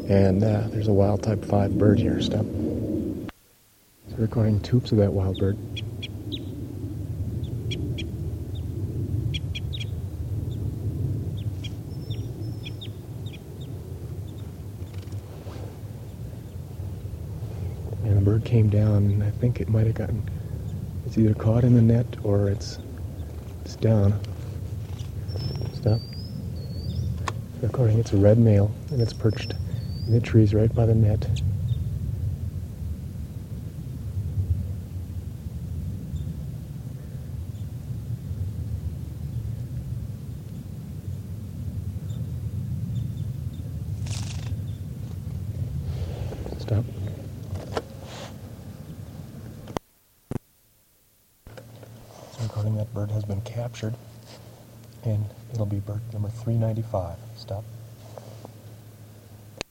And there's a wild type 5 bird here. Stop. So recording toops of that wild bird. And the bird came down, I think it might have gotten, it's either caught in the net or it's down. Stop. Recording, it's a red male, and it's perched in the trees right by the net. Stop. So recording, that bird has been captured, and it'll be bird number 395. Stop.